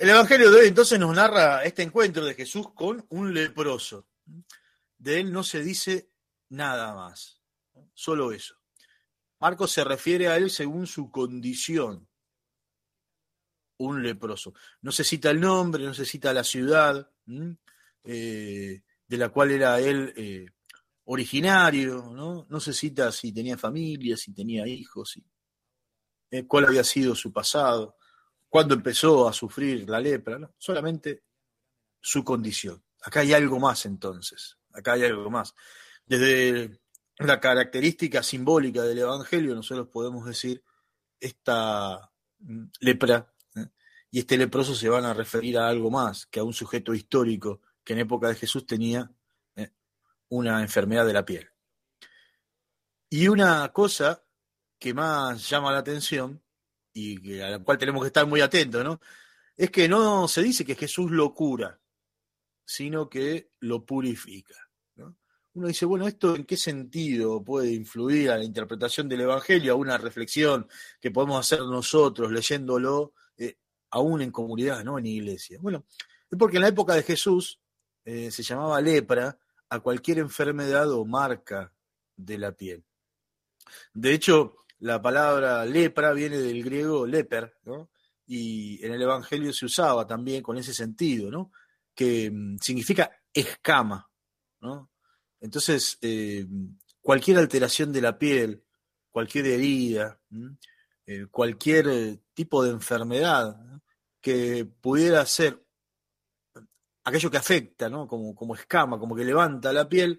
El Evangelio de hoy entonces nos narra este encuentro de Jesús con un leproso. De él no se dice nada más, solo eso. Marcos se refiere a él según su condición, un leproso. No se cita el nombre, no se cita la ciudad de la cual era él originario, ¿no? No se cita si tenía familia, si tenía hijos, cuál había sido su pasado, cuándo empezó a sufrir la lepra, ¿no? Solamente su condición. Acá hay algo más entonces, acá hay algo más. Desde la característica simbólica del Evangelio nosotros podemos decir esta lepra y este leproso se van a referir a algo más que a un sujeto histórico que en época de Jesús tenía una enfermedad de la piel. Y una cosa que más llama la atención y a la cual tenemos que estar muy atentos, ¿no? Es que no se dice que Jesús lo cura, sino que lo purifica, ¿no? Uno dice, bueno, ¿esto en qué sentido puede influir a la interpretación del Evangelio, a una reflexión que podemos hacer nosotros leyéndolo, aún en comunidad, no en iglesia? Bueno, es porque en la época de Jesús se llamaba lepra a cualquier enfermedad o marca de la piel. De hecho, la palabra lepra viene del griego leper, ¿no? Y en el Evangelio se usaba también con ese sentido, ¿no? Que significa escama, ¿no? Entonces, cualquier alteración de la piel, cualquier herida, cualquier tipo de enfermedad, ¿no? Que pudiera ser aquello que afecta, ¿no? Como escama, como que levanta la piel,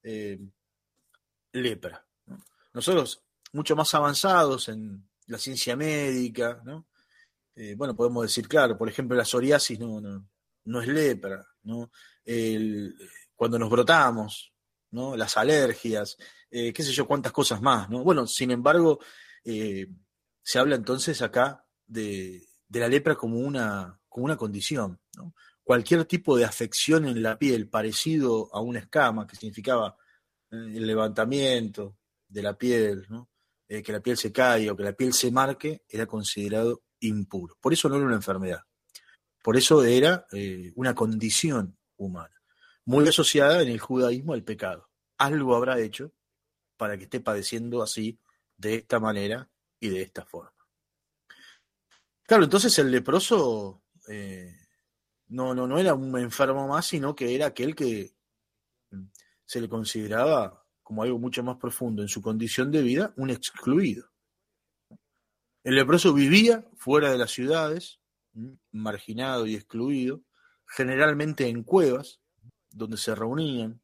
lepra, ¿no? Nosotros, mucho más avanzados en la ciencia médica, ¿no? Bueno, podemos decir, claro, por ejemplo, la psoriasis no es lepra, ¿no? Cuando nos brotamos, ¿no? Las alergias, qué sé yo, cuántas cosas más, ¿no? Bueno, sin embargo, se habla entonces acá de la lepra como una condición, ¿no? Cualquier tipo de afección en la piel parecido a una escama, que significaba el levantamiento de la piel, ¿no? Que la piel se caiga o que la piel se marque, era considerado impuro. Por eso no era una enfermedad, por eso era una condición humana, muy asociada en el judaísmo al pecado. Algo habrá hecho para que esté padeciendo así, de esta manera y de esta forma. Claro, entonces el leproso no era un enfermo más, sino que era aquel que se le consideraba como algo mucho más profundo en su condición de vida, un excluido. El leproso vivía fuera de las ciudades, marginado y excluido, generalmente en cuevas, donde se reunían,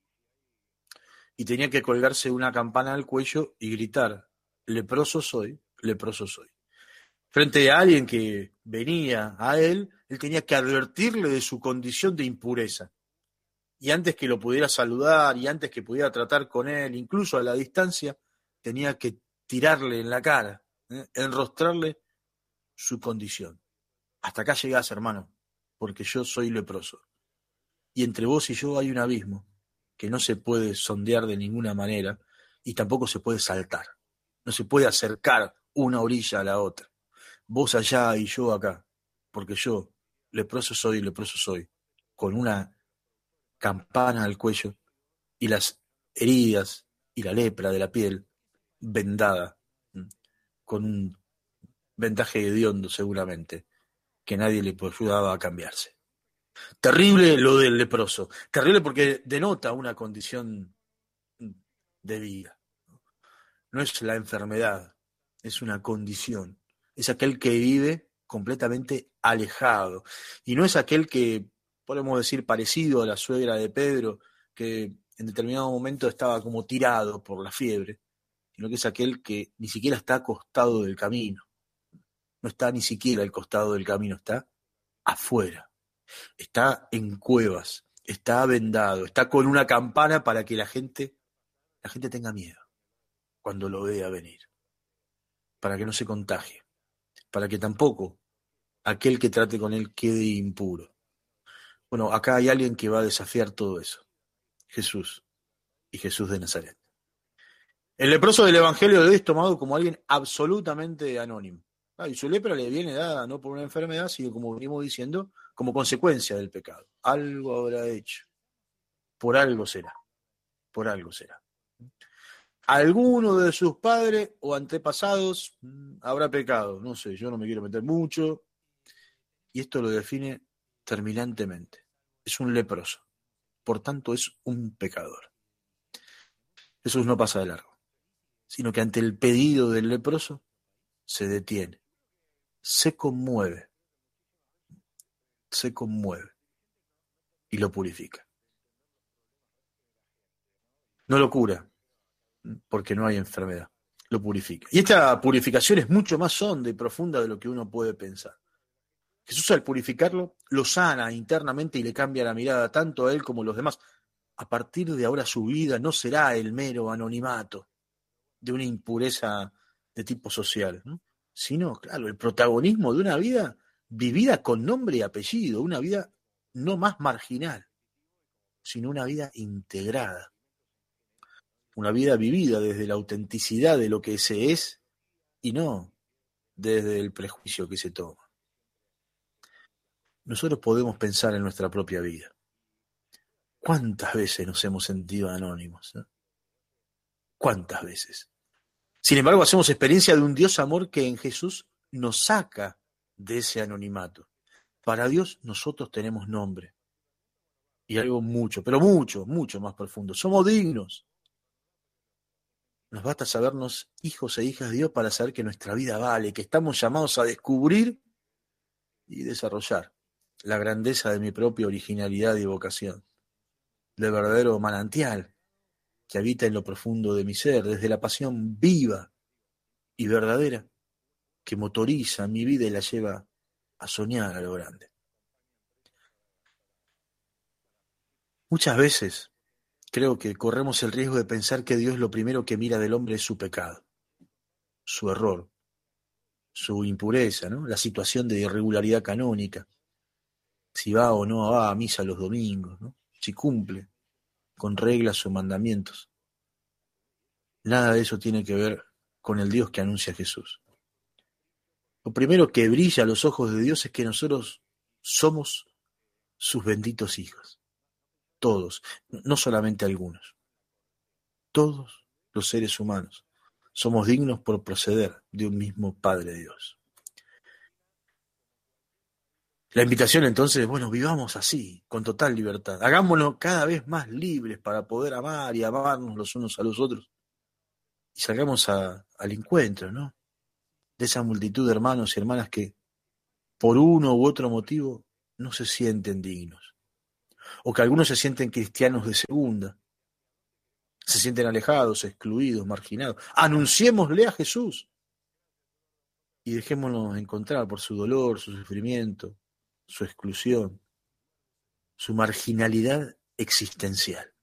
y tenía que colgarse una campana al cuello y gritar, leproso soy, leproso soy. Frente a alguien que venía a él tenía que advertirle de su condición de impureza. Y antes que lo pudiera saludar y antes que pudiera tratar con él, incluso a la distancia, tenía que tirarle en la cara, enrostrarle su condición. Hasta acá llegás, hermano, porque yo soy leproso. Y entre vos y yo hay un abismo que no se puede sondear de ninguna manera y tampoco se puede saltar. No se puede acercar una orilla a la otra. Vos allá y yo acá, porque yo, leproso soy, con una campana al cuello y las heridas y la lepra de la piel vendada, con un vendaje hediondo seguramente, que nadie le ayudaba a cambiarse. Terrible lo del leproso, terrible porque denota una condición de vida. No es la enfermedad, es una condición. Es aquel que vive completamente alejado. Y no es aquel que, podemos decir, parecido a la suegra de Pedro, que en determinado momento estaba como tirado por la fiebre, sino que es aquel que ni siquiera está acostado del camino. No está ni siquiera al costado del camino, está afuera. Está en cuevas, está vendado, está con una campana para que la gente tenga miedo cuando lo vea venir, para que no se contagie, para que tampoco aquel que trate con él quede impuro. Bueno, acá hay alguien que va a desafiar todo eso, Jesús y Jesús de Nazaret. El leproso del Evangelio de hoy es tomado como alguien absolutamente anónimo. Y su lepra le viene dada no por una enfermedad, sino, como venimos diciendo, como consecuencia del pecado. Algo habrá hecho. Por algo será. Por algo será. Alguno de sus padres o antepasados habrá pecado. No sé, yo no me quiero meter mucho. Y esto lo define terminantemente. Es un leproso. Por tanto, es un pecador. Jesús no pasa de largo, sino que ante el pedido del leproso se detiene, se conmueve y lo purifica. No lo cura, porque no hay enfermedad, lo purifica. Y esta purificación es mucho más honda y profunda de lo que uno puede pensar. Jesús, al purificarlo, lo sana internamente y le cambia la mirada tanto a él como a los demás. A partir de ahora su vida no será el mero anonimato de una impureza de tipo social, ¿no? Sino, claro, el protagonismo de una vida vivida con nombre y apellido, una vida no más marginal, sino una vida integrada, una vida vivida desde la autenticidad de lo que se es y no desde el prejuicio que se toma. Nosotros podemos pensar en nuestra propia vida. ¿Cuántas veces nos hemos sentido anónimos? ¿Cuántas veces? Sin embargo, hacemos experiencia de un Dios amor que en Jesús nos saca de ese anonimato. Para Dios nosotros tenemos nombre. Y algo mucho, pero mucho, mucho más profundo. Somos dignos. Nos basta sabernos hijos e hijas de Dios para saber que nuestra vida vale, que estamos llamados a descubrir y desarrollar la grandeza de mi propia originalidad y vocación, del verdadero manantial que habita en lo profundo de mi ser, desde la pasión viva y verdadera que motoriza mi vida y la lleva a soñar a lo grande. Muchas veces creo que corremos el riesgo de pensar que Dios lo primero que mira del hombre es su pecado, su error, su impureza, ¿no? La situación de irregularidad canónica, si va o no va a misa los domingos, ¿no? Si cumple con reglas o mandamientos. Nada de eso tiene que ver con el Dios que anuncia Jesús. Lo primero que brilla a los ojos de Dios es que nosotros somos sus benditos hijos. Todos, no solamente algunos. Todos los seres humanos somos dignos por proceder de un mismo Padre Dios. La invitación entonces, bueno, vivamos así, con total libertad. Hagámonos cada vez más libres para poder amar y amarnos los unos a los otros. Y salgamos al encuentro, ¿no? De esa multitud de hermanos y hermanas que por uno u otro motivo no se sienten dignos. O que algunos se sienten cristianos de segunda. Se sienten alejados, excluidos, marginados. Anunciémosle a Jesús. Y dejémonos encontrar por su dolor, su sufrimiento, su exclusión, su marginalidad existencial.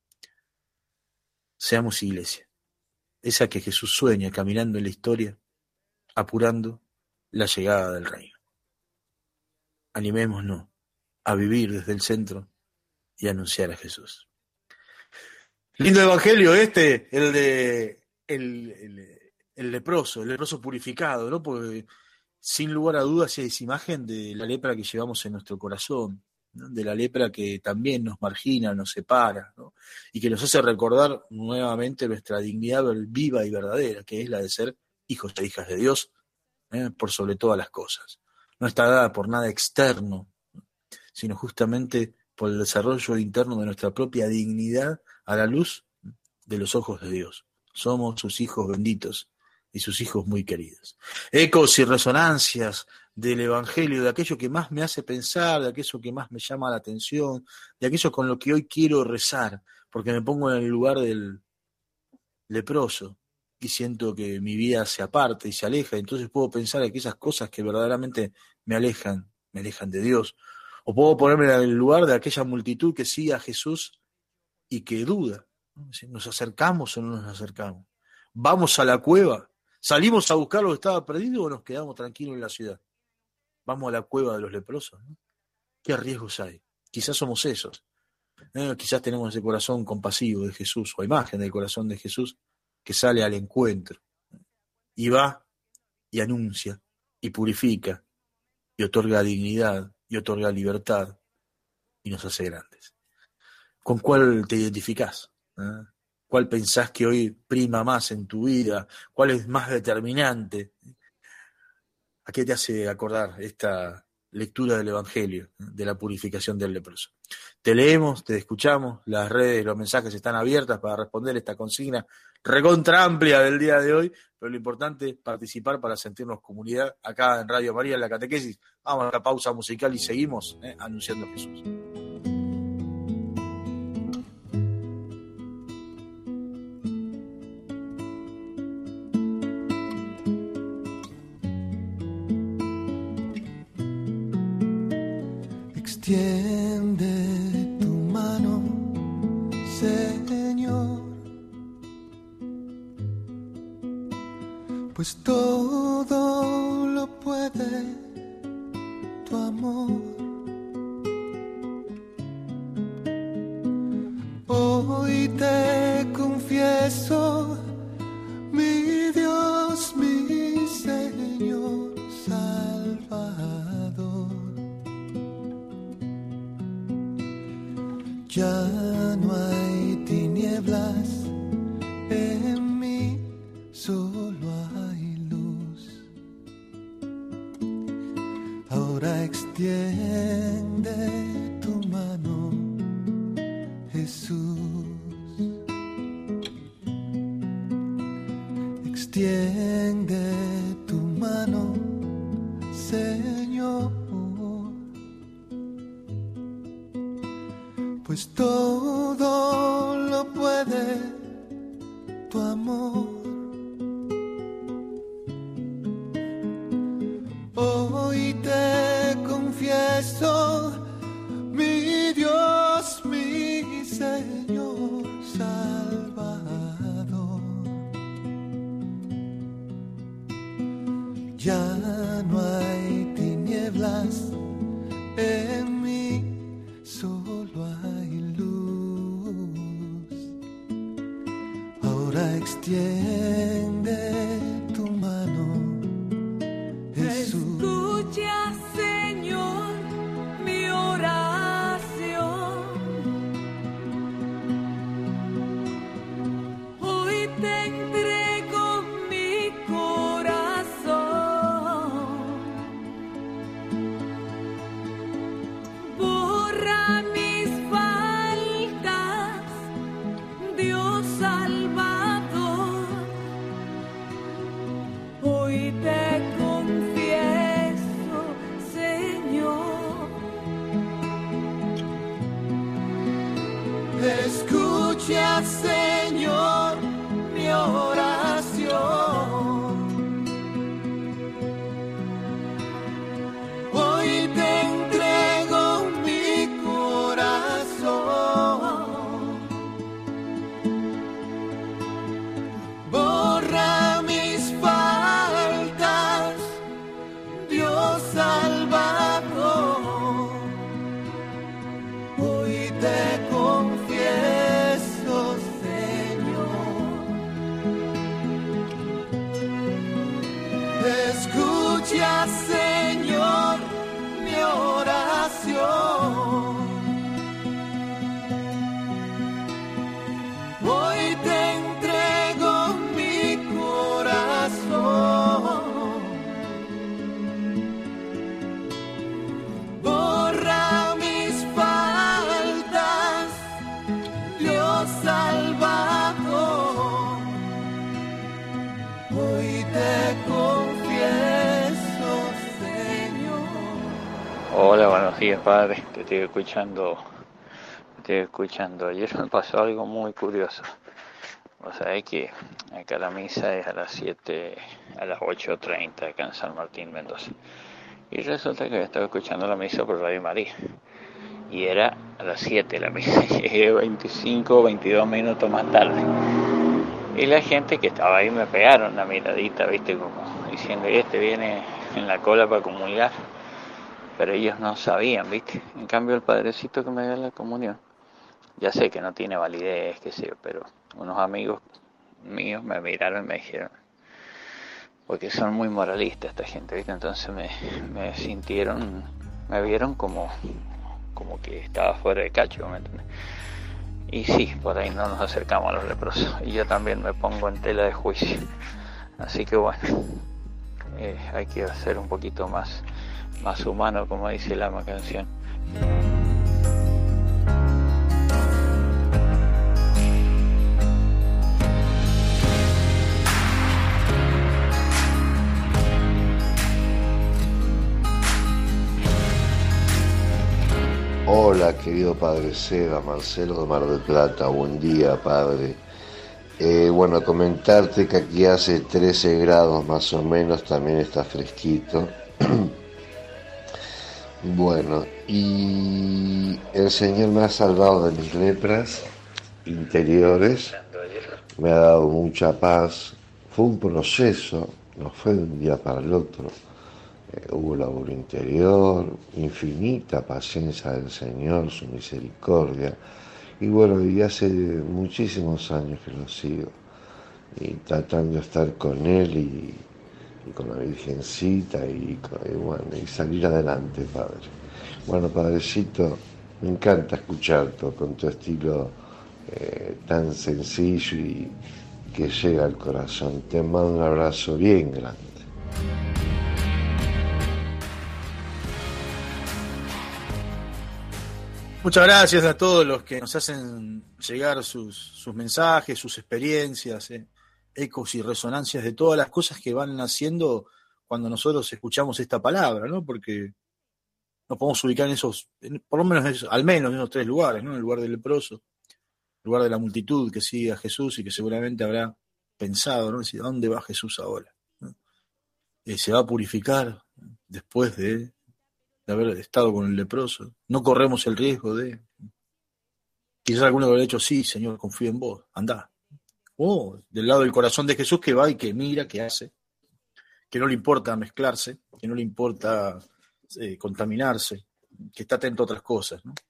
Seamos iglesia, esa que Jesús sueña caminando en la historia, apurando la llegada del reino. Animémonos a vivir desde el centro y a anunciar a Jesús. Lindo evangelio este, el de el leproso purificado, ¿no? Porque sin lugar a dudas es imagen de la lepra que llevamos en nuestro corazón, ¿no? De la lepra que también nos margina, nos separa, ¿no? Y que nos hace recordar nuevamente nuestra dignidad viva y verdadera, que es la de ser hijos e hijas de Dios, por sobre todas las cosas. No está dada por nada externo, sino justamente por el desarrollo interno de nuestra propia dignidad a la luz de los ojos de Dios. Somos sus hijos benditos y sus hijos muy queridos. Ecos y resonancias del Evangelio, de aquello que más me hace pensar, de aquello que más me llama la atención, de aquello con lo que hoy quiero rezar, porque me pongo en el lugar del leproso y siento que mi vida se aparta y se aleja, entonces puedo pensar aquellas cosas que verdaderamente me alejan de Dios. O puedo ponerme en el lugar de aquella multitud que sigue a Jesús y que duda, ¿no? Si nos acercamos o no nos acercamos. Vamos a la cueva, salimos a buscar lo que estaba perdido o nos quedamos tranquilos en la ciudad. Vamos a la cueva de los leprosos, ¿no? ¿Qué riesgos hay? Quizás somos esos. Quizás tenemos ese corazón compasivo de Jesús o imagen del corazón de Jesús que sale al encuentro y va y anuncia y purifica, y otorga dignidad, y otorga libertad, y nos hace grandes. ¿Con cuál te identificás? ¿Eh? ¿Cuál pensás que hoy prima más en tu vida? ¿Cuál es más determinante? ¿A qué te hace acordar esta lectura del Evangelio, de la purificación del leproso? Te leemos, te escuchamos, las redes, los mensajes están abiertas para responder esta consigna recontra amplia del día de hoy, pero lo importante es participar para sentirnos comunidad acá en Radio María, en la catequesis. Vamos a la pausa musical y seguimos anunciando a Jesús. Extiende tu mano, Señor, pues todo lo puede tu amor. Hoy te confieso, mi Dios, mi Señor, Salvador. Ya no hay tinieblas en mí, solo hay luz. Ahora extiende tu mano, Jesús. Extiende tu mano, Señor, pues todo lo puede tu amor. Hoy te confieso, mi Dios, mi Señor, Salvador. Ya no hay tinieblas en mí, solo hay luz. Ahora extiende tu mano, Jesús. Escucha, Señor, mi oración. Hoy te entrego mi corazón. Borra mis faltas, Dios Salvador. Hoy te confieso, Señor. Escucha, Señor, mi oración. Hoy te entrego mi corazón. Borra mis faltas, Dios Salvador. Hoy te confieso, Señor. Escucha, Señor, mi oración. Hoy te entrego mi corazón. Borra mis faltas, Dios Salvador. Hoy te confieso, Señor. Hola, buenos días, padre. Te estoy escuchando. Ayer me pasó algo muy curioso. Vos sabés que acá la misa es a las 8:30 acá en San Martín, Mendoza. Y resulta que estaba escuchando la misa por Radio María. Y era a las 7 la misa. Llegué 25 o 22 minutos más tarde. Y la gente que estaba ahí me pegaron una miradita, viste, como diciendo, este viene en la cola para comulgar. Pero ellos no sabían, viste. En cambio el padrecito que me dio la comunión, ya sé que no tiene validez, qué sé yo, pero unos amigos míos me miraron y me dijeron, porque son muy moralistas esta gente, ¿viste? Entonces me vieron como que estaba fuera de cacho, ¿me entiendes? Y sí, por ahí no nos acercamos a los leprosos, y yo también me pongo en tela de juicio. Así que bueno, hay que ser un poquito más humano, como dice la canción. Hola, querido Padre Seba, Marcelo de Mar del Plata, buen día, Padre. Bueno, comentarte que aquí hace 13 grados más o menos, también está fresquito. Bueno, y el Señor me ha salvado de mis lepras interiores, me ha dado mucha paz. Fue un proceso, no fue de un día para el otro. Hubo labor interior, infinita paciencia del Señor, su misericordia. Y bueno, y hace muchísimos años que lo sigo, y tratando de estar con Él y con la Virgencita y bueno, y salir adelante, Padre. Bueno, Padrecito, me encanta escucharte con tu estilo tan sencillo y que llega al corazón. Te mando un abrazo bien grande. Muchas gracias a todos los que nos hacen llegar sus mensajes, sus experiencias, ecos y resonancias de todas las cosas que van haciendo cuando nosotros escuchamos esta palabra, ¿no? Porque nos podemos ubicar por lo menos al menos en esos tres lugares, ¿no? El lugar del leproso, el lugar de la multitud que sigue a Jesús y que seguramente habrá pensado, ¿no? Decir, ¿a dónde va Jesús ahora? ¿No? Se va a purificar después de haber estado con el leproso. No corremos el riesgo de... Quizás alguno habrá dicho, sí, Señor, confío en vos, andá. Del lado del corazón de Jesús, que va y que mira, que hace, que no le importa mezclarse, que no le importa contaminarse, que está atento a otras cosas, ¿no?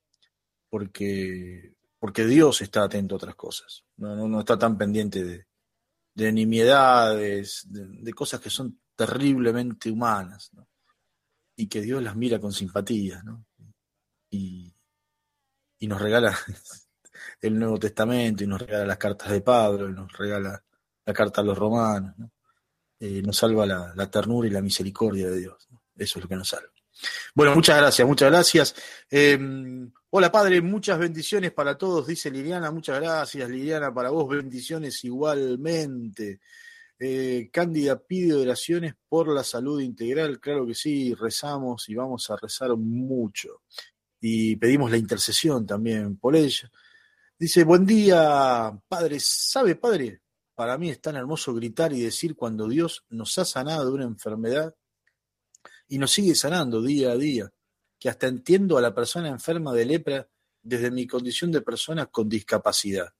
Porque Dios está atento a otras cosas. No está tan pendiente de nimiedades, de cosas que son terriblemente humanas, ¿no? Y que Dios las mira con simpatía, ¿no? Y nos regala el Nuevo Testamento, y nos regala las cartas de Pablo, y nos regala la carta a los romanos, ¿no? Nos salva la ternura y la misericordia de Dios, ¿no? Eso es lo que nos salva. Bueno, muchas gracias, muchas gracias. Hola, Padre, muchas bendiciones para todos, dice Liliana. Muchas gracias, Liliana, para vos bendiciones igualmente. Cándida pide oraciones por la salud integral. Claro que sí, rezamos y vamos a rezar mucho. Y pedimos la intercesión también por ella. Dice, buen día, Padre. ¿Sabe, Padre? Para mí es tan hermoso gritar y decir cuando Dios nos ha sanado de una enfermedad y nos sigue sanando día a día, que hasta entiendo a la persona enferma de lepra desde mi condición de persona con discapacidad.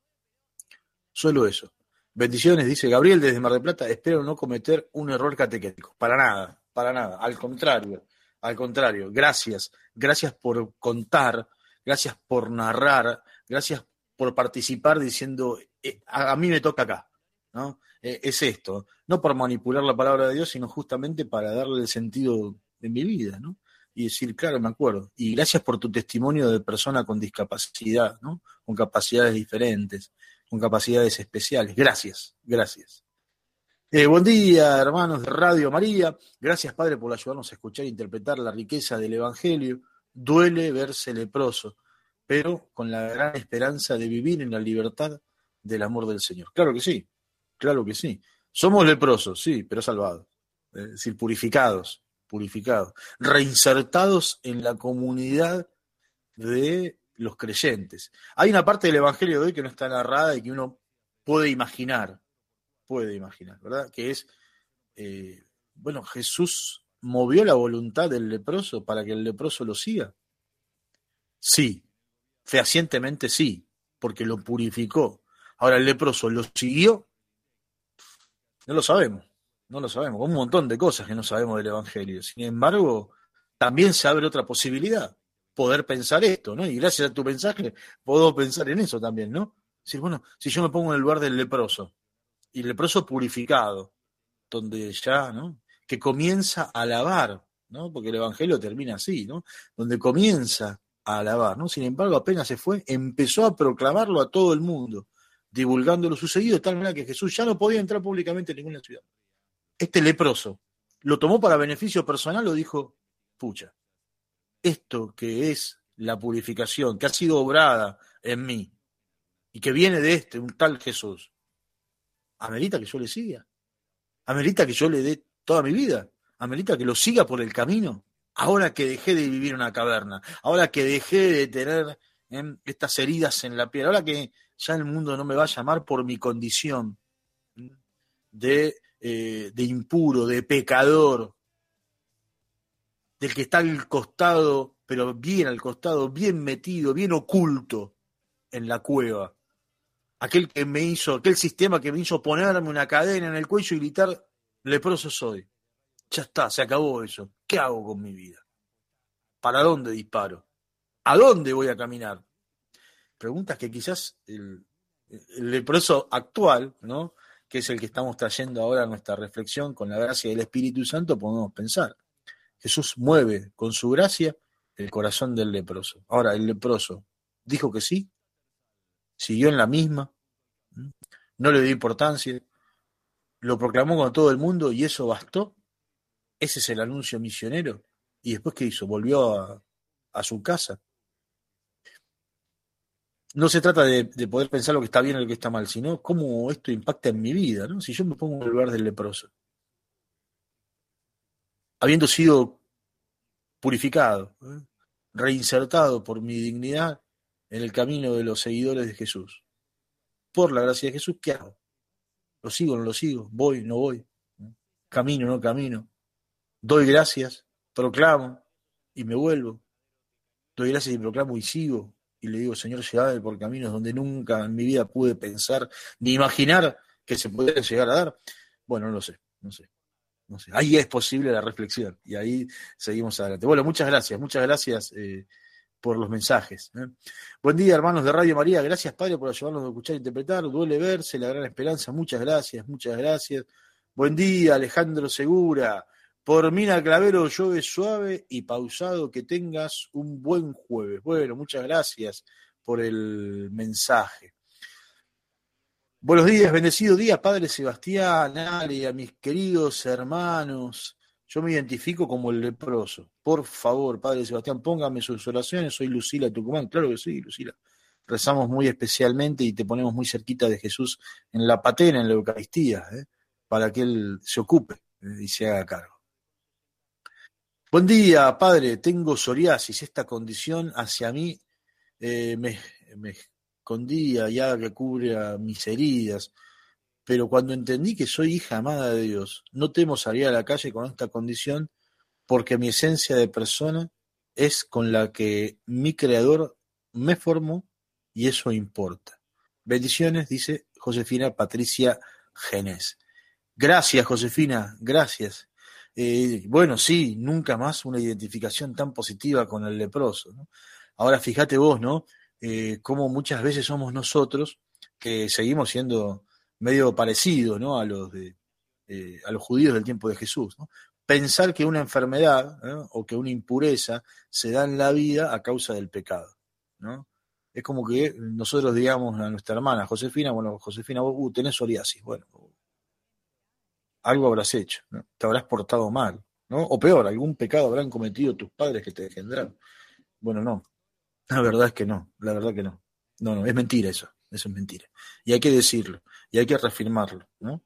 Solo eso. Bendiciones, dice Gabriel desde Mar del Plata. Espero no cometer un error catequético. Para nada, para nada. Al contrario. Gracias por contar, gracias por narrar, gracias por participar diciendo, a mí me toca acá, ¿no? Es esto. No por manipular la palabra de Dios, sino justamente para darle el sentido de mi vida, ¿no? Y decir, claro, me acuerdo. Y gracias por tu testimonio de persona con discapacidad, ¿no? Con capacidades diferentes, con capacidades especiales. Gracias. Buen día, hermanos de Radio María. Gracias, Padre, por ayudarnos a escuchar e interpretar la riqueza del Evangelio. Duele verse leproso, pero con la gran esperanza de vivir en la libertad del amor del Señor. Claro que sí. Somos leprosos, sí, pero salvados. Es decir, purificados, reinsertados en la comunidad de los creyentes. Hay una parte del Evangelio de hoy que no está narrada y que uno puede imaginar, ¿verdad? Que es, Jesús movió la voluntad del leproso para que el leproso lo siga. Sí, fehacientemente sí, porque lo purificó. Ahora, ¿el leproso lo siguió? No lo sabemos, como un montón de cosas que no sabemos del Evangelio. Sin embargo, también se abre otra posibilidad, poder pensar esto, ¿no? Y gracias a tu mensaje puedo pensar en eso también, ¿no? Decir, bueno, si yo me pongo en el lugar del leproso, y el leproso purificado, donde ya, ¿no? Que comienza a alabar, ¿no? Porque el Evangelio termina así, ¿no? Donde comienza a alabar, ¿no? Sin embargo, apenas se fue, empezó a proclamarlo a todo el mundo, divulgando lo sucedido de tal manera que Jesús ya no podía entrar públicamente en ninguna ciudad. Este leproso lo tomó para beneficio personal o dijo, pucha, esto que es la purificación, que ha sido obrada en mí y que viene de un tal Jesús, amerita que yo le siga, amerita que yo le dé toda mi vida, amerita que lo siga por el camino, ahora que dejé de vivir en una caverna, ahora que dejé de tener estas heridas en la piel, ahora que ya el mundo no me va a llamar por mi condición de impuro, de pecador, del que está al costado, pero bien al costado, bien metido, bien oculto en la cueva. Aquel sistema que me hizo ponerme una cadena en el cuello y gritar, leproso soy. Ya está, se acabó eso. ¿Qué hago con mi vida? ¿Para dónde disparo? ¿A dónde voy a caminar? Preguntas que quizás el leproso actual, ¿no? Que es el que estamos trayendo ahora a nuestra reflexión con la gracia del Espíritu Santo, podemos pensar. Jesús mueve con su gracia el corazón del leproso. Ahora, el leproso dijo que sí, siguió en la misma, no le dio importancia, lo proclamó con todo el mundo y eso bastó. Ese es el anuncio misionero. ¿Y después qué hizo? Volvió a su casa. No se trata de poder pensar lo que está bien o lo que está mal, sino cómo esto impacta en mi vida, ¿no? Si yo me pongo en el lugar del leproso, habiendo sido purificado, reinsertado por mi dignidad en el camino de los seguidores de Jesús, por la gracia de Jesús, ¿qué hago? ¿Lo sigo o no lo sigo? ¿Voy o no voy? ¿Camino o no camino? ¿Doy gracias? ¿Proclamo y me vuelvo? ¿Doy gracias y proclamo y sigo? Y le digo, Señor, llévame por caminos donde nunca en mi vida pude pensar ni imaginar que se pudiera llegar a dar. Bueno, no sé. Ahí es posible la reflexión y ahí seguimos adelante. Bueno, muchas gracias por los mensajes. Buen día, hermanos de Radio María. Gracias, Padre, por ayudarnos a escuchar e interpretar. Duele verse, la gran esperanza. Muchas gracias. Buen día, Alejandro Segura. Por Mina Clavero, llueve suave y pausado. Que tengas un buen jueves. Bueno, muchas gracias por el mensaje. Buenos días, bendecido día, Padre Sebastián, Ale, a mis queridos hermanos. Yo me identifico como el leproso. Por favor, Padre Sebastián, póngame sus oraciones. Soy Lucila Tucumán. Claro que sí, Lucila. Rezamos muy especialmente y te ponemos muy cerquita de Jesús en la patena, en la Eucaristía, para que Él se ocupe y se haga cargo. Buen día, Padre. Tengo psoriasis. Esta condición hacia mí me escondía ya que cubre mis heridas, pero cuando entendí que soy hija amada de Dios, no temo salir a la calle con esta condición, porque mi esencia de persona es con la que mi Creador me formó y eso importa. Bendiciones, dice Josefina Patricia Genés. Gracias, Josefina, gracias. Bueno, sí, nunca más una identificación tan positiva con el leproso, ¿no? Ahora fíjate vos, ¿no? Cómo muchas veces somos nosotros que seguimos siendo medio parecidos, ¿no? a los judíos del tiempo de Jesús, ¿no? Pensar que una enfermedad, ¿no? o que una impureza se da en la vida a causa del pecado, ¿no? Es como que nosotros digamos a nuestra hermana Josefina, bueno, Josefina, vos tenés psoriasis, bueno, algo habrás hecho, ¿no? Te habrás portado mal, ¿no? O peor, algún pecado habrán cometido tus padres que te engendraron. Bueno, no. La verdad que no. No, es mentira eso es mentira. Y hay que decirlo, y hay que reafirmarlo, ¿no?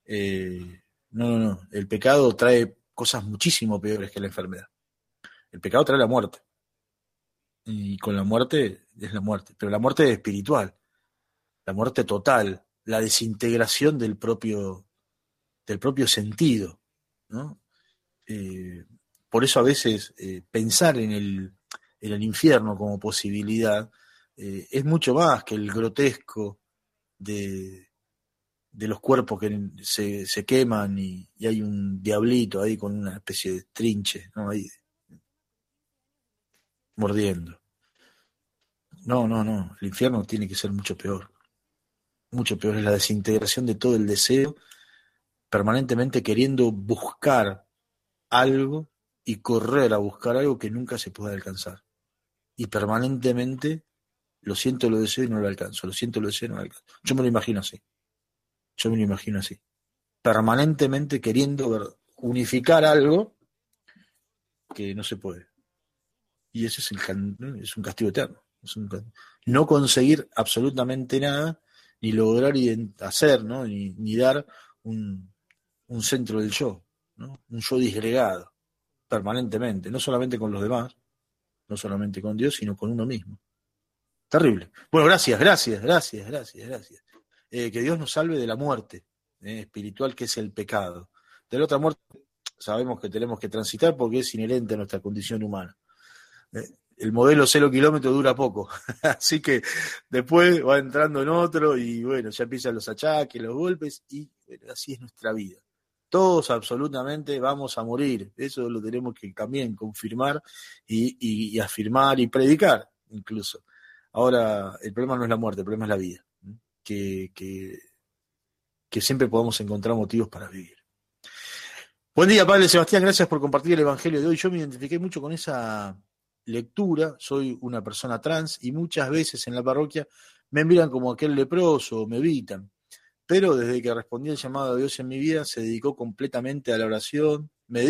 No, el pecado trae cosas muchísimo peores que la enfermedad. El pecado trae la muerte. Y con la muerte es la muerte, pero la muerte es espiritual, la muerte total, la desintegración del propio sentido, ¿no? Por eso a veces pensar en el infierno como posibilidad es mucho más que el grotesco de los cuerpos que se queman y hay un diablito ahí con una especie de trinche, ¿no? Ahí mordiendo. No, el infierno tiene que ser mucho peor, es la desintegración de todo el deseo permanentemente queriendo buscar algo y correr a buscar algo que nunca se puede alcanzar. Y permanentemente, lo siento, lo deseo y no lo alcanzo, lo siento, lo deseo y no lo alcanzo. Yo me lo imagino así. Permanentemente queriendo unificar algo que no se puede. Y ese es es un castigo eterno. No conseguir absolutamente nada, ni lograr hacer, ¿no? ni dar un centro del yo, ¿no? Un yo disgregado, permanentemente, no solamente con los demás, no solamente con Dios, sino con uno mismo. Terrible. Bueno, gracias. Que Dios nos salve de la muerte espiritual, que es el pecado. De la otra muerte sabemos que tenemos que transitar porque es inherente a nuestra condición humana. El modelo 0 kilómetro dura poco, así que después va entrando en otro y bueno, ya empiezan los achaques, los golpes y bueno, así es nuestra vida. Todos absolutamente vamos a morir, eso lo tenemos que también confirmar y afirmar y predicar incluso. Ahora, el problema no es la muerte, el problema es la vida, que siempre podamos encontrar motivos para vivir. Buen día, Padre Sebastián, gracias por compartir el Evangelio de hoy. Yo me identifiqué mucho con esa lectura, soy una persona trans y muchas veces en la parroquia me miran como aquel leproso, me evitan, pero desde que respondí al llamado de Dios en mi vida me dedico completamente a la oración,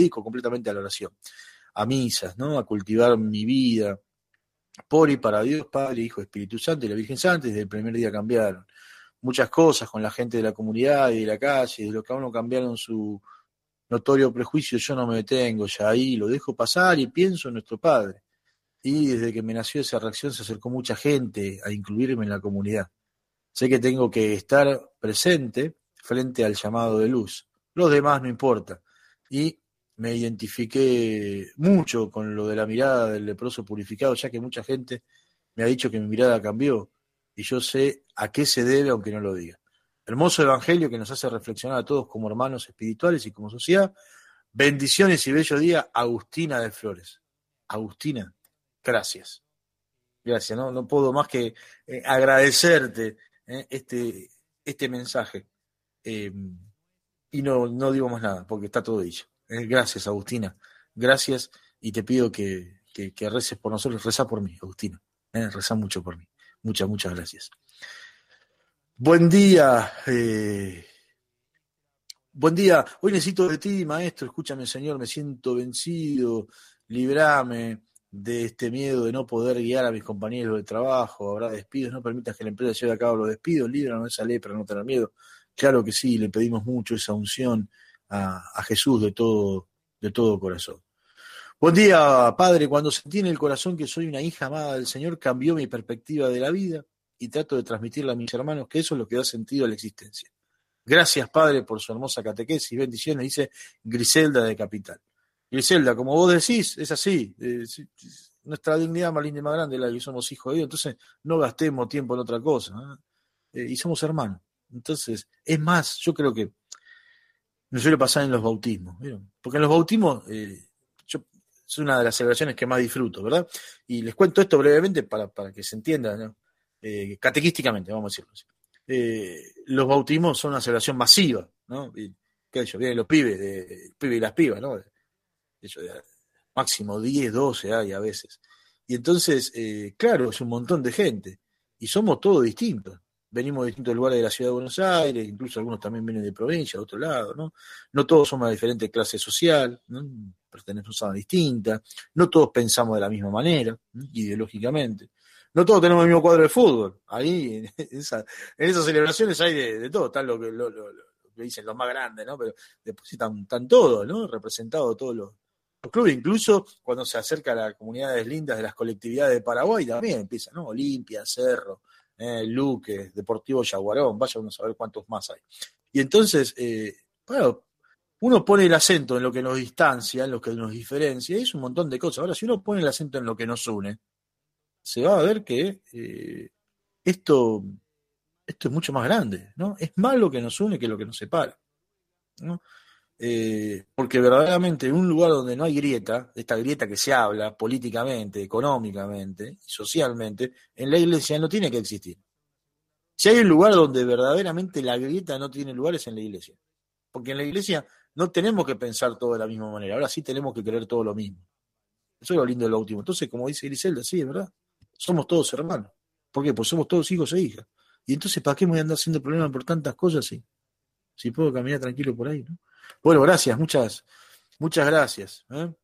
a misas, ¿no? A cultivar mi vida por y para Dios, Padre, Hijo, Espíritu Santo y la Virgen Santa. Desde el primer día cambiaron muchas cosas con la gente de la comunidad y de la calle, de lo que a uno cambiaron su notorio prejuicio. Yo no me detengo ya ahí, lo dejo pasar y pienso en nuestro Padre. Y desde que me nació esa reacción se acercó mucha gente a incluirme en la comunidad. Sé que tengo que estar presente frente al llamado de luz. Los demás no importa. Y me identifiqué mucho con lo de la mirada del leproso purificado, ya que mucha gente me ha dicho que mi mirada cambió. Y yo sé a qué se debe, aunque no lo diga. Hermoso evangelio que nos hace reflexionar a todos como hermanos espirituales y como sociedad. Bendiciones y bello día, Agustina de Flores. Agustina, gracias. Gracias, no puedo más que agradecerte este mensaje. Y no digo más nada, porque está todo dicho. Gracias, Agustina. Gracias, y te pido que reces por nosotros. Reza por mí, Agustina. Reza mucho por mí. Muchas gracias. Buen día. Buen día. Hoy necesito de ti, maestro. Escúchame, Señor. Me siento vencido. Líbrame de este miedo de no poder guiar a mis compañeros de trabajo. Habrá despidos. No permitas que la empresa lleve a cabo los despidos. Líbranos de esa lepra, no tener miedo. Claro que sí. Le pedimos mucho esa unción a Jesús de todo corazón. Buen día, Padre. Cuando sentí en el corazón que soy una hija amada del Señor, cambió mi perspectiva de la vida y trato de transmitirle a mis hermanos que eso es lo que da sentido a la existencia. Gracias, Padre, por su hermosa catequesis. Bendiciones, dice Griselda de Capital. Griselda, como vos decís, es así. Nuestra dignidad más linda y más grande es la que somos hijos de Dios. Entonces, no gastemos tiempo en otra cosa. Y somos hermanos. Entonces, es más, yo creo que me suele pasar en los bautismos. ¿Vieron? Porque en los bautismos... es una de las celebraciones que más disfruto, ¿verdad? Y les cuento esto brevemente para que se entienda, ¿no? Catequísticamente, vamos a decirlo así. Los bautismos son una celebración masiva, ¿no? Y, ¿qué sé yo? Vienen los pibes y las pibas, ¿no? Máximo 10, 12 hay a veces. Y entonces, claro, es un montón de gente. Y somos todos distintos. Venimos de distintos lugares de la ciudad de Buenos Aires, incluso algunos también vienen de provincia, de otro lado, ¿no? No todos somos de diferente clase social, ¿no? Pertenecemos a una distinta, no todos pensamos de la misma manera, ¿no? Ideológicamente. No todos tenemos el mismo cuadro de fútbol. Ahí, en esas celebraciones hay de todo, están lo que dicen los más grandes, ¿no? Pero después están todos, ¿no? Representados todos los clubes, incluso cuando se acerca a las comunidades lindas de las colectividades de Paraguay, también empieza, ¿no? Olimpia, Cerro, Luque, Deportivo Yaguarón, vaya uno a saber cuántos más hay. Y entonces, claro, uno pone el acento en lo que nos distancia, en lo que nos diferencia, y es un montón de cosas. Ahora, si uno pone el acento en lo que nos une, se va a ver que esto es mucho más grande, ¿no? Es más lo que nos une que lo que nos separa, ¿no? Porque verdaderamente en un lugar donde no hay grieta, esta grieta que se habla políticamente, económicamente y socialmente, en la iglesia no tiene que existir. Si hay un lugar donde verdaderamente la grieta no tiene lugar es en la iglesia. porque en la iglesia no tenemos que pensar todo de la misma manera, ahora sí tenemos que creer todo lo mismo. Eso es lo lindo de lo último. Entonces, como dice Griselda, sí, es verdad, somos todos hermanos. ¿Por qué? Pues somos todos hijos e hijas. Y entonces, ¿para qué me voy a andar haciendo problemas por tantas cosas si puedo caminar tranquilo por ahí, ¿no? Bueno, gracias, muchas gracias.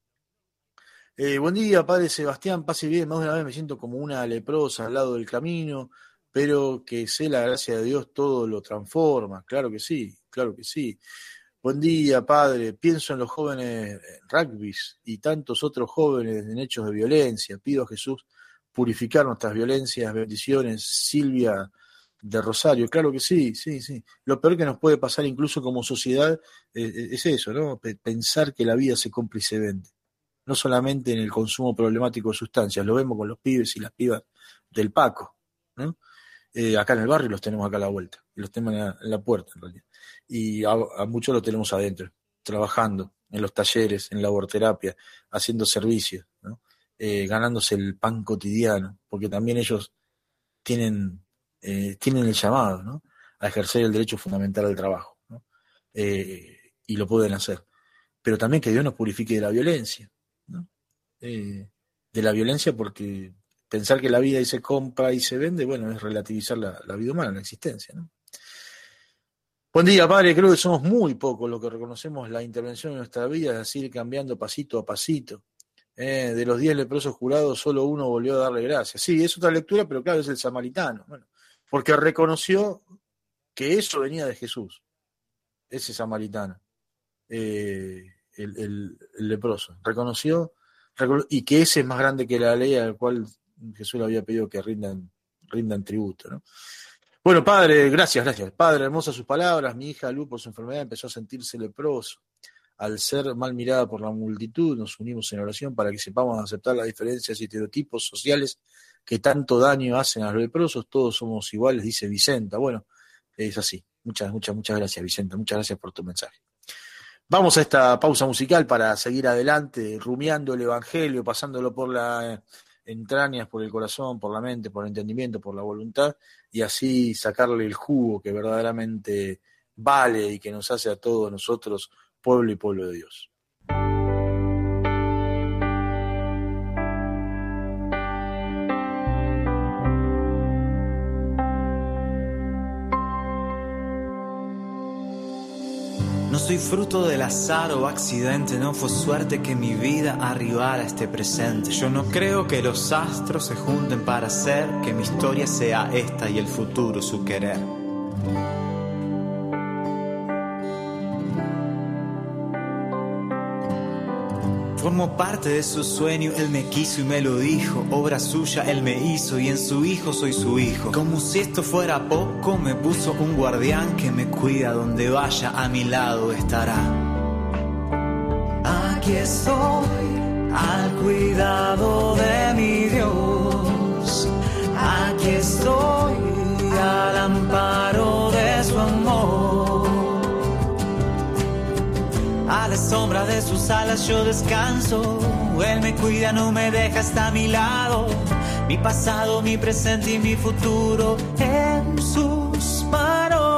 Buen día, padre Sebastián, pase bien, más de una vez me siento como una leprosa al lado del camino, pero que sé la gracia de Dios todo lo transforma, claro que sí. Buen día, padre, pienso en los jóvenes rugbys y tantos otros jóvenes en hechos de violencia, pido a Jesús purificar nuestras violencias, bendiciones, Silvia de Rosario, claro que sí. Lo peor que nos puede pasar incluso como sociedad es eso, ¿no? Pensar que la vida se compra y se vende. No solamente en el consumo problemático de sustancias, lo vemos con los pibes y las pibas del Paco, ¿no? Acá en el barrio los tenemos acá a la vuelta, y los tenemos en la puerta en realidad. Y a muchos los tenemos adentro, trabajando en los talleres, en laborterapia, haciendo servicios, ¿no? Ganándose el pan cotidiano, porque también ellos tienen el llamado, ¿no? A ejercer el derecho fundamental al trabajo, ¿no? Y lo pueden hacer. Pero también que Dios nos purifique de la violencia, ¿no? De la violencia, porque pensar que la vida se compra y se vende, bueno, es relativizar la vida humana, la existencia, ¿no? Buen día, padre. Creo que somos muy pocos los que reconocemos la intervención en nuestra vida, es decir, cambiando pasito a pasito. De los 10 leprosos jurados, solo uno volvió a darle gracias. Sí, es otra lectura, pero claro, es el samaritano. Bueno, porque reconoció que eso venía de Jesús, ese samaritano, el leproso. Reconoció y que ese es más grande que la ley al cual Jesús le había pedido que rindan tributo, ¿no? Bueno, padre, gracias. Padre, hermosas sus palabras. Mi hija Lu, por su enfermedad, empezó a sentirse leproso. Al ser mal mirada por la multitud, nos unimos en oración para que sepamos aceptar las diferencias y estereotipos sociales que tanto daño hacen a los leprosos. Todos somos iguales, dice Vicenta. Bueno, es así. Muchas gracias, Vicenta. Muchas gracias por tu mensaje. Vamos a esta pausa musical para seguir adelante, rumiando el Evangelio, pasándolo por las entrañas, por el corazón, por la mente, por el entendimiento, por la voluntad, y así sacarle el jugo que verdaderamente vale y que nos hace a todos nosotros pueblo y pueblo de Dios. No soy fruto del azar o accidente, no fue suerte que mi vida arribara a este presente. Yo no creo que los astros se junten para hacer que mi historia sea esta y el futuro su querer. Formo parte de su sueño, él me quiso y me lo dijo. Obra suya, él me hizo y en su hijo soy su hijo. Como si esto fuera poco, me puso un guardián que me cuida donde vaya, a mi lado estará. Aquí estoy, al cuidado de mi Dios. Aquí estoy, al amparo de su amor. A la sombra de sus alas yo descanso. Él me cuida, no me deja, está a mi lado. Mi pasado, mi presente y mi futuro en sus manos.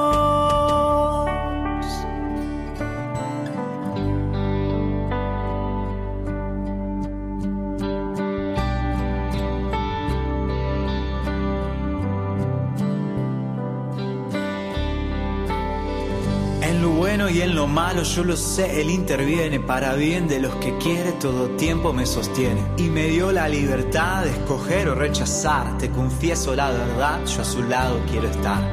En lo bueno y en lo malo yo lo sé, él interviene para bien de los que quiere, todo tiempo me sostiene y me dio la libertad de escoger o rechazar. Te confieso la verdad, yo a su lado quiero estar.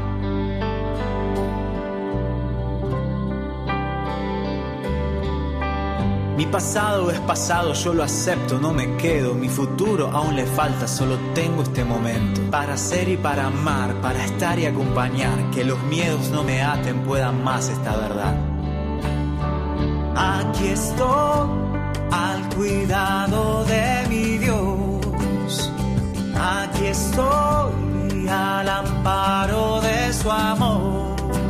Mi pasado es pasado, yo lo acepto, no me quedo. Mi futuro aún le falta, solo tengo este momento. Para ser y para amar, para estar y acompañar. Que los miedos no me aten, puedan más esta verdad. Aquí estoy, al cuidado de mi Dios. Aquí estoy, al amparo de su amor.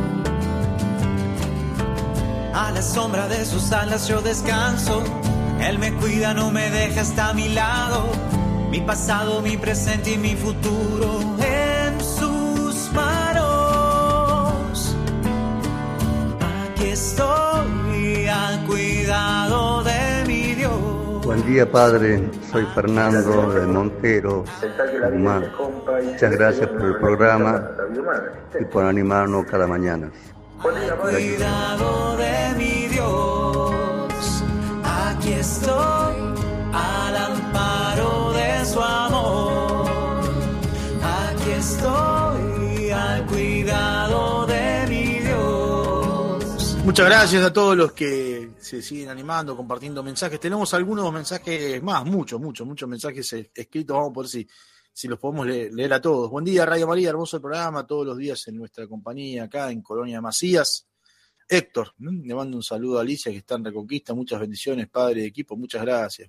A la sombra de sus alas yo descanso. Él me cuida, no me deja, está a mi lado. Mi pasado, mi presente y mi futuro en sus manos. Aquí estoy. día, padre. Soy Fernando de Montero, Tucumán. Muchas gracias por el programa y por animarnos cada mañana. Al cuidado de mi Dios, aquí estoy, al amparo de su amor. Aquí estoy, al cuidado de mi Dios. Muchas gracias a todos los que se siguen animando, compartiendo mensajes. Tenemos algunos mensajes más, muchos mensajes escritos. Vamos a ver si los podemos leer a todos. Buen día, Radio María, hermoso el programa, todos los días en nuestra compañía acá en Colonia Macías. Héctor, le mando un saludo a Alicia que está en Reconquista. Muchas bendiciones, padre de equipo. Muchas gracias.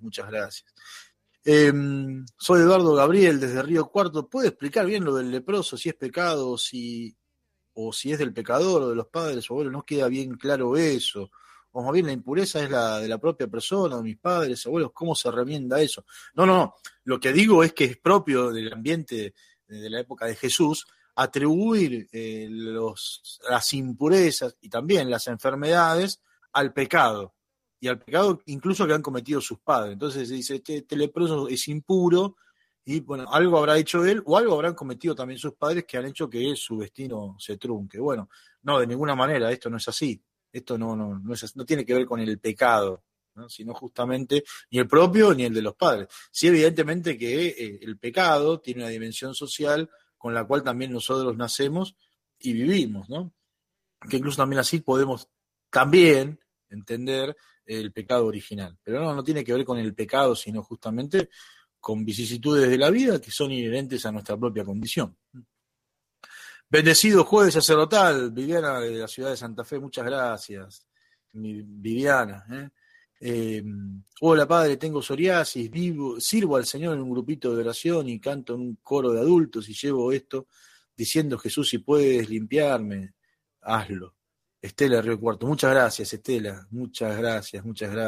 Soy Eduardo Gabriel desde Río Cuarto. ¿Puede explicar bien lo del leproso? Si es pecado o si es del pecador o de los padres o abuelos. No queda bien claro eso. O más bien la impureza es la de la propia persona, de mis padres, abuelos. ¿Cómo se remienda eso? No. Lo que digo es que es propio del ambiente de la época de Jesús atribuir las impurezas y también las enfermedades al pecado, y al pecado incluso que han cometido sus padres. Entonces se dice, este leproso es impuro, y bueno, algo habrá hecho él, o algo habrán cometido también sus padres que han hecho que su destino se trunque. Bueno, no, de ninguna manera, esto no es así. Esto no es así, no tiene que ver con el pecado, ¿no? Sino justamente ni el propio ni el de los padres. Sí, evidentemente que el pecado tiene una dimensión social con la cual también nosotros nacemos y vivimos, ¿no? Que incluso también así podemos también entender el pecado original. Pero no tiene que ver con el pecado, sino justamente con vicisitudes de la vida que son inherentes a nuestra propia condición. Bendecido jueves sacerdotal, Viviana de la ciudad de Santa Fe, muchas gracias, Viviana. Hola padre, tengo psoriasis, sirvo al Señor en un grupito de oración y canto en un coro de adultos y llevo esto diciendo: Jesús, si puedes limpiarme, hazlo. Estela Río Cuarto, muchas gracias Estela, muchas gracias.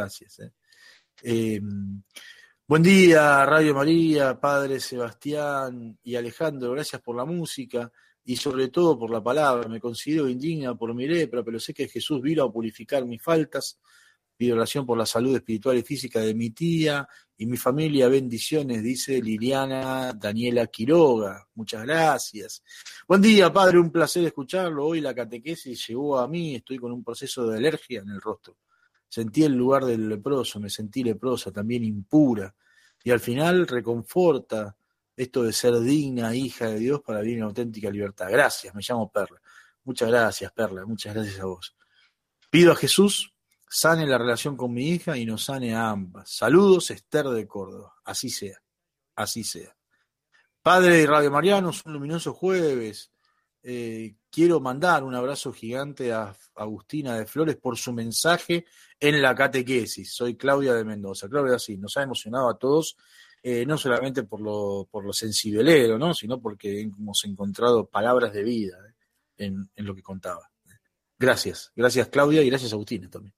Buen día Radio María, padre Sebastián y Alejandro, gracias por la música y sobre todo por la palabra. Me considero indigna por mi lepra, pero sé que Jesús vino a purificar mis faltas. Pido oración por la salud espiritual y física de mi tía y mi familia. Bendiciones, dice Liliana Daniela Quiroga. Muchas gracias. Buen día, padre, un placer escucharlo. Hoy la catequesis llegó a mí, estoy con un proceso de alergia en el rostro. Sentí el lugar del leproso, me sentí leprosa, también impura. Y al final reconforta esto de ser digna hija de Dios para vivir en auténtica libertad. Gracias, me llamo Perla. Muchas gracias, Perla, muchas gracias a vos. Pido a Jesús sane la relación con mi hija y nos sane a ambas. Saludos, Esther de Córdoba. Así sea, así sea. Padre de Radio Marianos, un luminoso jueves. Quiero mandar un abrazo gigante a Agustina de Flores por su mensaje en la catequesis. Soy Claudia de Mendoza. Claudia, sí, nos ha emocionado a todos, no solamente por lo sensibilero, ¿no? Sino porque hemos encontrado palabras de vida en lo que contaba. Gracias Claudia y gracias Agustina también.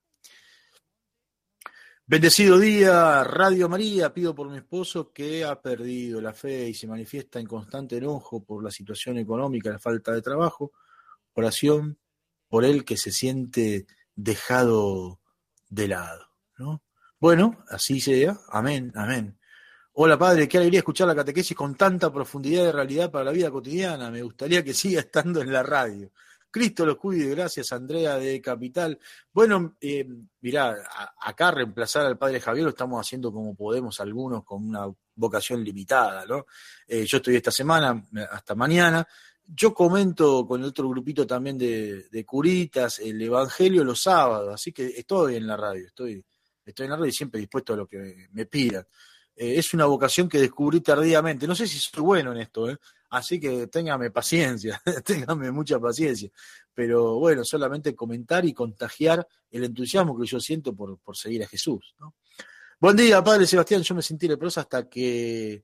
Bendecido día, Radio María. Pido por mi esposo que ha perdido la fe y se manifiesta en constante enojo por la situación económica, la falta de trabajo. Oración por él que se siente dejado de lado, ¿no? Bueno, así sea. Amén, amén. Hola padre, qué alegría escuchar la catequesis con tanta profundidad de realidad para la vida cotidiana. Me gustaría que siga estando en la radio. Cristo los cuide, gracias Andrea de Capital. Bueno, mirá, acá reemplazar al padre Javier lo estamos haciendo como podemos algunos, con una vocación limitada, ¿no? Yo estoy esta semana, hasta mañana. Yo comento con el otro grupito también de curitas el Evangelio los sábados, así que estoy en la radio, estoy en la radio y siempre dispuesto a lo que me pidan. Es una vocación que descubrí tardíamente, no sé si soy bueno en esto, así que téngame paciencia, téngame mucha paciencia, pero bueno, solamente comentar y contagiar el entusiasmo que yo siento por seguir a Jesús, ¿no? Buen día, padre Sebastián, yo me sentí leprosa hasta que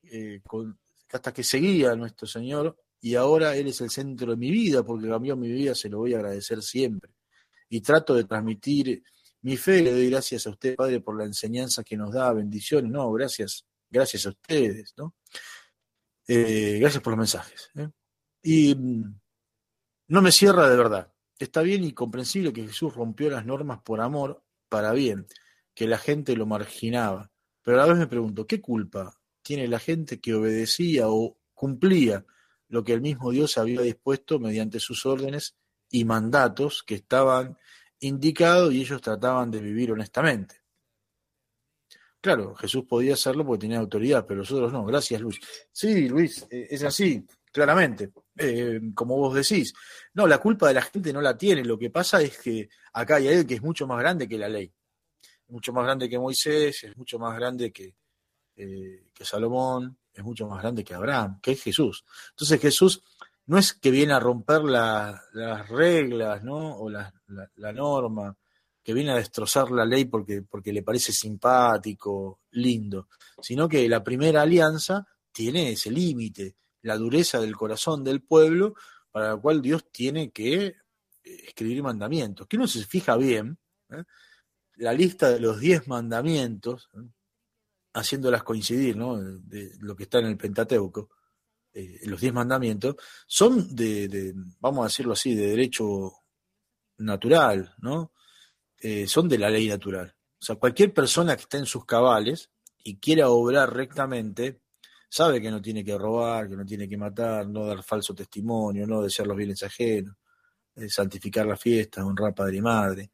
seguía a nuestro Señor y ahora Él es el centro de mi vida porque cambió mi vida, se lo voy a agradecer siempre y trato de transmitir mi fe. Le doy gracias a usted, padre, por la enseñanza que nos da, bendiciones, no, gracias a ustedes, ¿no? Gracias por los mensajes, y no me cierra de verdad. Está bien y comprensible que Jesús rompió las normas por amor, para bien, que la gente lo marginaba, pero a la vez me pregunto, ¿qué culpa tiene la gente que obedecía o cumplía lo que el mismo Dios había dispuesto mediante sus órdenes y mandatos que estaban indicados y ellos trataban de vivir honestamente? Claro, Jesús podía hacerlo porque tenía autoridad, pero nosotros no. Gracias, Luis. Sí, Luis, es así, claramente. Como vos decís. No, la culpa de la gente no la tiene. Lo que pasa es que acá hay alguien que es mucho más grande que la ley. Mucho más grande que Moisés, es mucho más grande que Salomón, es mucho más grande que Abraham, que es Jesús. Entonces Jesús no es que viene a romper las reglas, ¿no? O la norma, que viene a destrozar la ley porque le parece simpático, lindo, sino que la primera alianza tiene ese límite, la dureza del corazón del pueblo, para la cual Dios tiene que escribir mandamientos. Que uno se fija bien, la lista de los 10 mandamientos, haciéndolas coincidir, ¿no? De lo que está en el Pentateuco, los 10 mandamientos, son vamos a decirlo así, de derecho natural, ¿no? Son de la ley natural. O sea, cualquier persona que esté en sus cabales y quiera obrar rectamente, sabe que no tiene que robar, que no tiene que matar, no dar falso testimonio, no desear los bienes ajenos, santificar la fiesta, honrar padre y madre.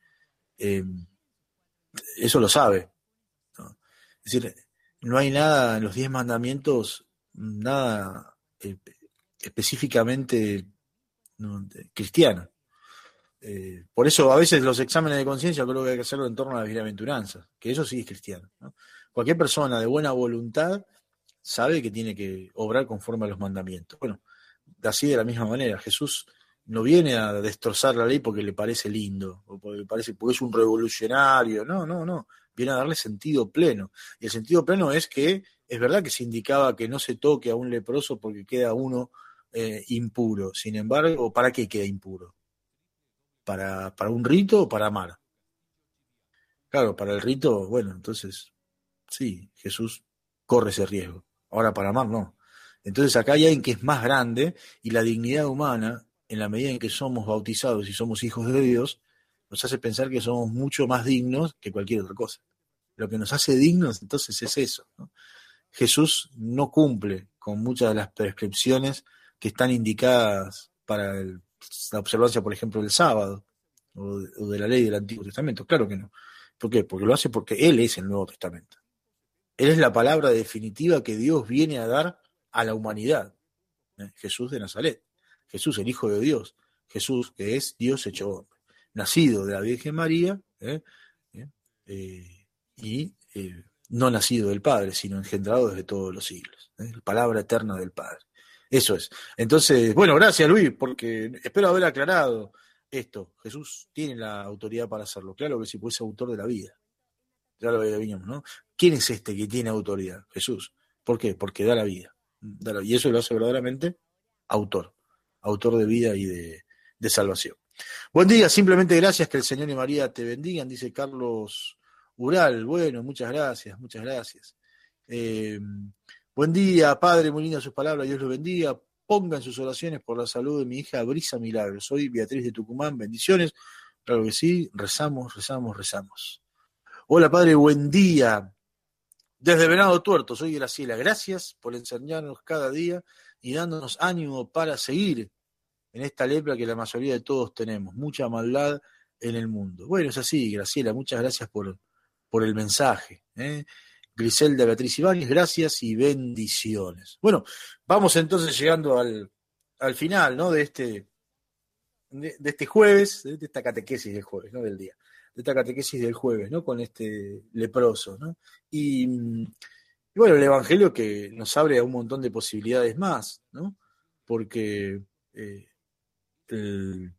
Eso lo sabe, ¿no? Es decir, no hay nada en los 10 mandamientos, nada específicamente, ¿no?, cristiano. Por eso a veces los exámenes de conciencia creo que hay que hacerlo en torno a las bienaventuranzas, que eso sí es cristiano, ¿no? Cualquier persona de buena voluntad sabe que tiene que obrar conforme a los mandamientos. Bueno, así de la misma manera, Jesús no viene a destrozar la ley porque le parece lindo, o porque es un revolucionario, no, viene a darle sentido pleno. Y el sentido pleno es que es verdad que se indicaba que no se toque a un leproso porque queda uno impuro. Sin embargo, ¿para qué queda impuro? ¿Para un rito o para amar? Claro, para el rito, bueno, entonces sí, Jesús corre ese riesgo. Ahora para amar no. Entonces acá hay alguien que es más grande y la dignidad humana, en la medida en que somos bautizados y somos hijos de Dios, nos hace pensar que somos mucho más dignos que cualquier otra cosa. Lo que nos hace dignos entonces es eso, ¿no? Jesús no cumple con muchas de las prescripciones que están indicadas para la observancia, por ejemplo, del sábado o de la ley del Antiguo Testamento. Claro que no. ¿Por qué? Porque lo hace porque Él es el Nuevo Testamento. Él es la palabra definitiva que Dios viene a dar a la humanidad. Jesús de Nazaret. Jesús, el Hijo de Dios. Jesús, que es Dios hecho hombre. Nacido de la Virgen María, y no nacido del Padre, sino engendrado desde todos los siglos. La palabra eterna del Padre. Eso es. Entonces, bueno, gracias Luis, porque espero haber aclarado esto. Jesús tiene la autoridad para hacerlo. Claro que sí, pues es autor de la vida. Ya lo veíamos, ¿no? ¿Quién es este que tiene autoridad? Jesús. ¿Por qué? Porque da la vida. Y eso lo hace verdaderamente autor de vida y de salvación. Buen día, simplemente gracias, que el Señor y María te bendigan, dice Carlos Ural. Bueno, muchas gracias. Buen día, Padre, muy lindas sus palabras, Dios los bendiga. Pongan sus oraciones por la salud de mi hija Brisa Milagro. Soy Beatriz de Tucumán, bendiciones. Claro que sí, rezamos. Hola, Padre, buen día. Desde Venado Tuerto, soy Graciela. Gracias por enseñarnos cada día y dándonos ánimo para seguir en esta lepra que la mayoría de todos tenemos. Mucha maldad en el mundo. Bueno, es así, Graciela, muchas gracias por el mensaje. Griselda Beatriz Ibáñez, gracias y bendiciones. Bueno, vamos entonces llegando al final, ¿no?, de este jueves, de esta catequesis del jueves, ¿no?, del día. De esta catequesis del jueves, ¿no?, con este leproso, ¿no? Y bueno, el Evangelio que nos abre a un montón de posibilidades más, ¿no? Porque el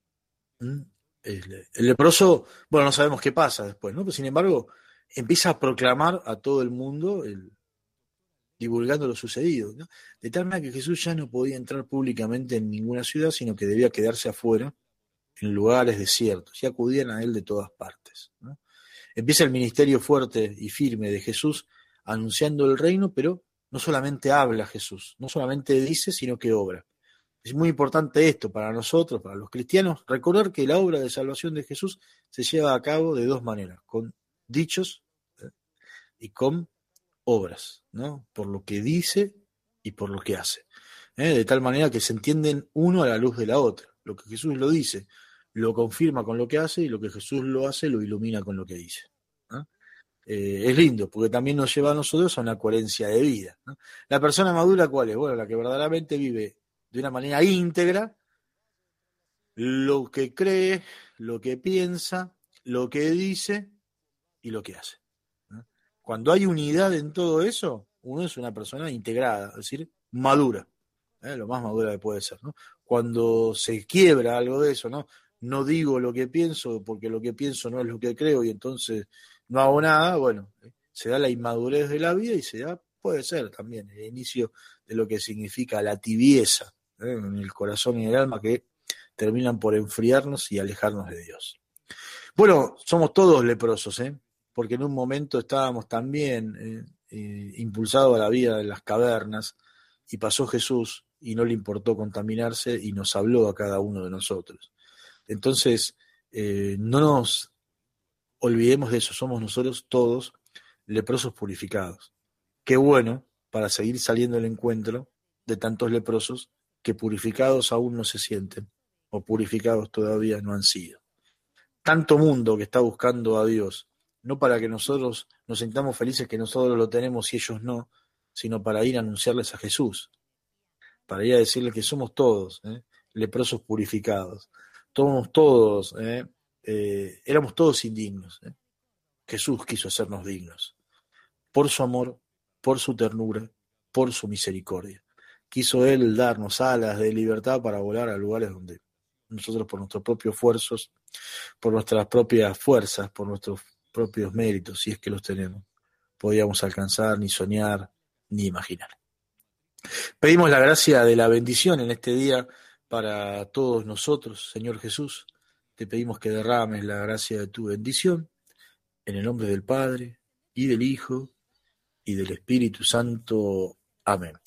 leproso, bueno, no sabemos qué pasa después, ¿no? Pero sin embargo, empieza a proclamar a todo el mundo, divulgando lo sucedido, ¿no? De tal manera que Jesús ya no podía entrar públicamente en ninguna ciudad, sino que debía quedarse afuera, en lugares desiertos, y acudían a él de todas partes, ¿no? Empieza el ministerio fuerte y firme de Jesús, anunciando el reino, pero no solamente habla Jesús, no solamente dice, sino que obra. Es muy importante esto para nosotros, para los cristianos, recordar que la obra de salvación de Jesús se lleva a cabo de dos maneras, con dichos y con obras, ¿no? Por lo que dice y por lo que hace. De tal manera que se entienden uno a la luz de la otra. Lo que Jesús lo dice, lo confirma con lo que hace, y lo que Jesús lo hace, lo ilumina con lo que dice, ¿no? Es lindo, porque también nos lleva a nosotros a una coherencia de vida, ¿no? La persona madura, ¿cuál es? Bueno, la que verdaderamente vive de una manera íntegra lo que cree, lo que piensa, lo que dice y lo que hace, ¿no? Cuando hay unidad en todo eso, uno es una persona integrada, es decir, madura, lo más madura que puede ser, ¿no? Cuando se quiebra algo de eso, ¿no? No digo lo que pienso porque lo que pienso no es lo que creo y entonces no hago nada, bueno, se da la inmadurez de la vida y se da, puede ser también, el inicio de lo que significa la tibieza, en el corazón y en el alma, que terminan por enfriarnos y alejarnos de Dios. Bueno, somos todos leprosos, porque en un momento estábamos también impulsados a la vida de las cavernas, y pasó Jesús y no le importó contaminarse y nos habló a cada uno de nosotros. Entonces, no nos olvidemos de eso, somos nosotros todos leprosos purificados. Qué bueno para seguir saliendo al encuentro de tantos leprosos que purificados aún no se sienten, o purificados todavía no han sido. Tanto mundo que está buscando a Dios, no para que nosotros nos sintamos felices que nosotros lo tenemos y ellos no, sino para ir a anunciarles a Jesús, para ir a decirles que somos todos leprosos purificados, somos todos, éramos todos indignos. Jesús quiso hacernos dignos, por su amor, por su ternura, por su misericordia. Quiso Él darnos alas de libertad para volar a lugares donde nosotros, por nuestros propios esfuerzos, por nuestras propias fuerzas, por nuestros propios méritos, si es que los tenemos, podíamos alcanzar, ni soñar, ni imaginar. Pedimos la gracia de la bendición en este día para todos nosotros, Señor Jesús. Te pedimos que derrames la gracia de tu bendición, en el nombre del Padre, y del Hijo, y del Espíritu Santo. Amén.